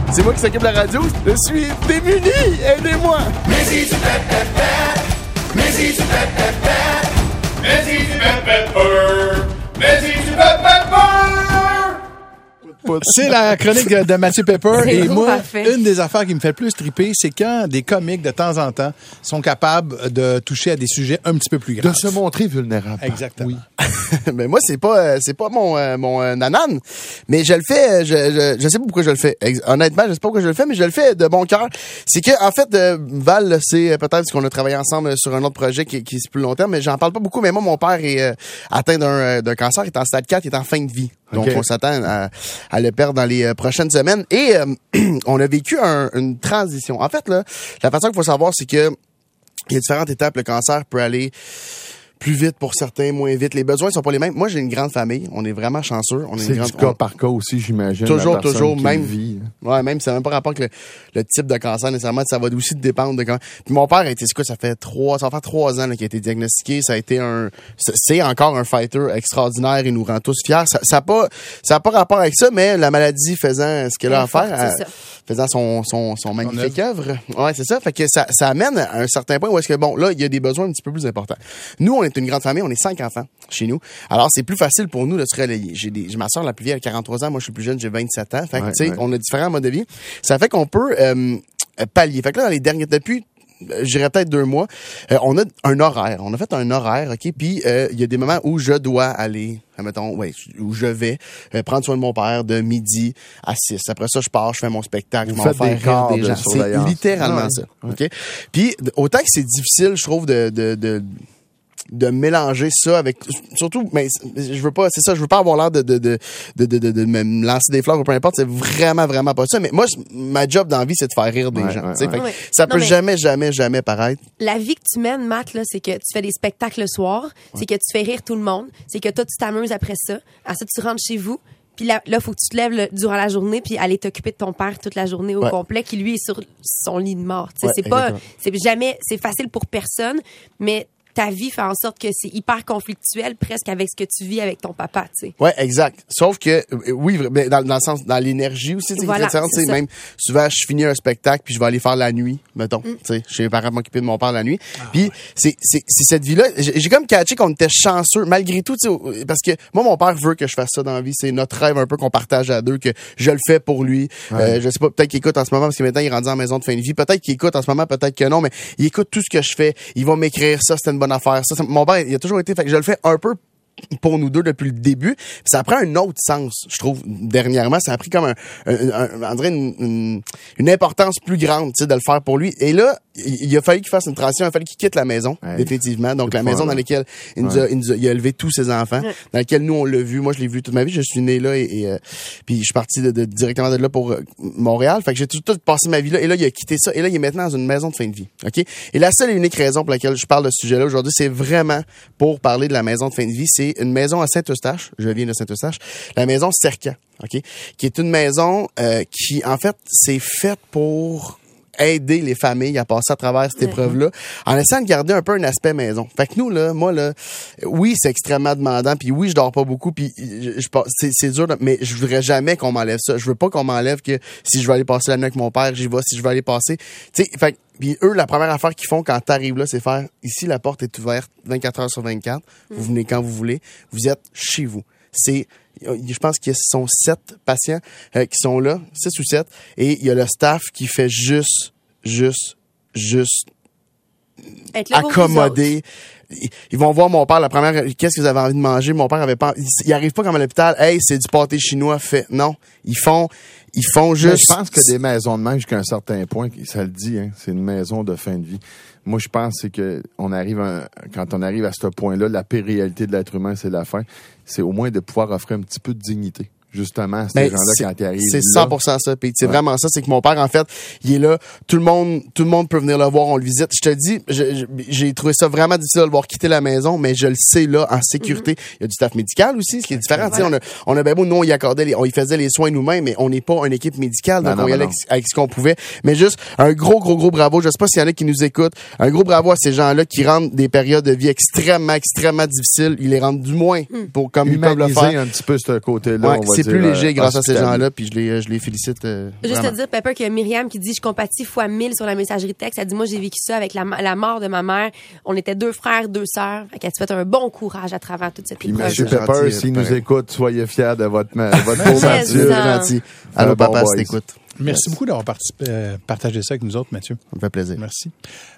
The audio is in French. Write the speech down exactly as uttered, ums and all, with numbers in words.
C'est moi qui s'occupe de la radio. Je suis démuni. Aidez-moi. Mais si tu fais pépère, mais si tu fais pépère, mais si tu fais pépère, mais si tu fais pépère. C'est la chronique de, de Mathieu Pepper. C'est Et trop moi, parfait. une des affaires qui me fait le plus triper, c'est quand des comiques, de temps en temps, sont capables de toucher à des sujets un petit peu plus graves. De se montrer vulnérable. Exactement. Oui. Mais moi, c'est pas euh, c'est pas mon euh, mon euh, nanan, mais je le fais. euh, Je, je je sais pas pourquoi je le fais. Ex- Honnêtement, je sais pas pourquoi je le fais, mais je le fais de bon cœur. C'est que en fait, euh, Val, là, c'est euh, peut-être parce qu'on a travaillé ensemble sur un autre projet qui, qui est plus long terme, mais j'en parle pas beaucoup. Mais moi, mon père est euh, atteint d'un euh, d'un cancer, il est en stade quatre, il est en fin de vie. Donc, Okay. on s'attend à, à le perdre dans les euh, prochaines semaines. Et euh, on a vécu un- une transition. En fait, là, la façon qu'il faut savoir, c'est que il y a différentes étapes. Le cancer peut aller plus vite pour certains, moins vite. Les besoins sont pas les mêmes. Moi, j'ai une grande famille. On est vraiment chanceux. On est C'est une du grande... cas par cas aussi, j'imagine. Toujours, la personne toujours, qui même- le vit. Ouais, même, c'est même pas rapport avec le, le type de cancer, nécessairement. Ça va aussi dépendre de quand. Puis mon père a été, c'est quoi, ça fait trois, ça va faire trois ans, là, qu'il a été diagnostiqué. Ça a été un, c'est- c'est encore un fighter extraordinaire. Il nous rend tous fiers. Ça, ça a pas, ça a pas rapport avec ça, mais la maladie faisant ce qu'elle a à Forte, faire, c'est à- ça. faisant son, son, son magnifique œuvre. Ouais, c'est ça. Fait que ça, ça amène à un certain point où est-ce que, bon, là, il y a des besoins un petit peu plus importants. Nous, on est une grande famille. On est cinq enfants chez nous. Alors, c'est plus facile pour nous de se relayer. J'ai des, j'ai ma soeur la plus vieille, elle a quarante-trois ans. Moi, je suis plus jeune, j'ai vingt-sept ans. Fait que, Ouais, tu sais, ouais. on a différents modes de vie. Ça fait qu'on peut euh, pallier. Fait que là, dans les derniers, depuis, euh, je dirais peut-être deux mois, euh, on a un horaire. On a fait un horaire, OK? Puis, euh, il y a des moments où je dois aller, admettons, ouais, où je vais euh, prendre soin de mon père de midi à six. Après ça, je pars, je fais mon spectacle, Vous je m'en faites fais des rire quarts des de gens. C'est surveillance. littéralement Ouais. ça. OK? Puis, d- autant que c'est difficile, je trouve, de... de, de de mélanger ça avec surtout mais je veux pas c'est ça je veux pas avoir l'air de de de de de, de, de me lancer des fleurs ou peu importe, c'est vraiment vraiment pas ça, mais moi je- ma job dans la vie c'est de faire rire des Ouais, gens, ouais, tu sais. ouais. Fait que Ouais. ça Non, peut mais- jamais jamais jamais paraître. La vie que tu mènes, Matt, là, c'est que tu fais des spectacles le soir, c'est que tu fais rire tout le monde, c'est que toi, tu t'amuses après ça. Après ça, tu rentres chez vous. Puis là, là, faut que tu te lèves le- durant la journée puis aller t'occuper de ton père toute la journée au Ouais. complet, qui lui est sur son lit de mort. Tu sais, Ouais, c'est pas, exactement. c'est jamais, c'est facile pour personne, mais ta vie fait en sorte que c'est hyper conflictuel presque avec ce que tu vis avec ton papa, tu sais. Ouais, exact. Sauf que, euh, oui, vra- ben, dans, dans le sens, dans l'énergie aussi, tu sais, Voilà, qui est différente, c'est tu sais, ça. même, souvent, je finis un spectacle, puis je vais aller faire la nuit, mettons, Mm. tu sais, chez les parents m'occuper de mon père la nuit. Puis, c'est, c'est, c'est cette vie-là, j'ai, j'ai comme catché qu'on était chanceux, malgré tout, tu sais, au- parce que moi, mon père veut que je fasse ça dans la vie, c'est notre rêve un peu qu'on partage à deux, que je le fais pour lui. Euh, je sais pas, peut-être qu'il écoute en ce moment, parce que maintenant, il est rendu en maison de fin de vie, peut-être qu'il écoute en ce moment, peut-être que non, mais il écoute tout ce que je fais, il va m'écrire ça, c'était une bonne affaire, ça, ça- mon père, il a toujours été, fait que je le fais un peu pour nous deux depuis le début. Puis ça prend un autre sens, je trouve, dernièrement. Ça a pris comme un, un, un- on dirait une, une, une importance plus grande, tu sais, de le faire pour lui. Et là, il, il a fallu qu'il fasse une transition, il a fallu qu'il quitte la maison, Ouais. définitivement. Donc, C'est la fort, maison là. dans laquelle il nous, a, il nous a, il a élevé tous ses enfants, Ouais. dans laquelle nous, on l'a vu. Moi, je l'ai vu toute ma vie. Je suis né là et, et euh, puis je suis parti de, de- directement de là pour euh, Montréal. Fait que j'ai tout, tout passé ma vie là. Et là, il a quitté ça. Et là, il est maintenant dans une maison de fin de vie. OK? Et la seule et unique raison pour laquelle je parle de ce sujet-là aujourd'hui, c'est vraiment pour parler de la maison de fin de vie. C'est une maison à Saint-Eustache. Je viens de Saint-Eustache. La maison Cercan. OK? Qui est une maison euh, qui, en fait, c'est faite pour aider les familles à passer à travers cette Ouais. épreuve-là, en essayant de garder un peu un aspect maison. Fait que nous, là, moi, là, oui, c'est extrêmement demandant, puis oui, je dors pas beaucoup, puis je, je, c'est, c'est dur, mais je voudrais jamais qu'on m'enlève ça. Je veux pas qu'on m'enlève que si je veux aller passer la nuit avec mon père, j'y vais, si je veux aller passer. Tu sais, fait que, puis eux, la première affaire qu'ils font quand t'arrives là, c'est faire, ici, la porte est ouverte vingt-quatre heures sur vingt-quatre, vous venez quand vous voulez, vous êtes chez vous. C'est, je pense qu'il y a sept patients euh, qui sont là, six ou sept, et il y a le staff qui fait juste, juste, juste Être là pour vous accommoder. Ils ils vont voir mon père la première, qu'est-ce que vous avez envie de manger? Mon père avait pas, il, il arrive pas comme à l'hôpital, hey, c'est du pâté chinois fait. Non. Ils font, ils font Mais juste. je pense que des maisons de même, jusqu'à un certain point, ça le dit, hein, c'est une maison de fin de vie. Moi, je pense c'est que on arrive à, quand on arrive à ce point-là, la pire réalité de l'être humain, c'est la fin. C'est au moins de pouvoir offrir un petit peu de dignité. Justement, à ces Ben, gens-là, c'est- quand ils arrivent C'est là. cent pour cent ça, Pete. C'est Ouais. vraiment ça. C'est que mon père, en fait, il est là. Tout le monde, tout le monde peut venir le voir. On le visite. Je te dis, je- je- j'ai trouvé ça vraiment difficile de le voir quitter la maison, mais je le sais, là, en sécurité. Il y a du staff médical aussi, ce qui est différent. Tu sais, On a, on a ben beau, nous, on y accordait les, on y faisait les soins nous-mêmes, mais on n'est pas une équipe médicale. Donc, Non, non, on y allait non. avec, avec ce qu'on pouvait. Mais juste, un gros, gros, gros bravo. Je sais pas s'il y en a qui nous écoutent. Un gros bravo à ces gens-là qui rendent des périodes de vie extrêmement, extrêmement difficiles. Ils les rendent du moins pour, comme ils peuvent le Humaniser faire. un petit peu ce côté-là, Ouais, on va c'est dire dire, plus léger euh, grâce à ces hospitalier. gens-là, puis je les, je les félicite. Euh, Juste vraiment. te dire, Pepper, qu'il y a Myriam qui dit « Je compatis fois mille sur la messagerie texte. » Elle dit « Moi, j'ai vécu ça avec la, la mort de ma mère. On était deux frères, deux sœurs. » Fait qu'elle te fait un bon courage à travers toute cette Puis épreuve. Monsieur c'est Pepper, gentil, s'il euh, nous pareil. écoute, soyez fiers de votre, ma- votre beau Mais Mathieu. ça. C'est gentil. Un Allô, bon papa, boys. si t'écoutes. Merci beaucoup d'avoir participé, euh, partagé ça avec nous autres, Mathieu. Ça me fait plaisir. Merci.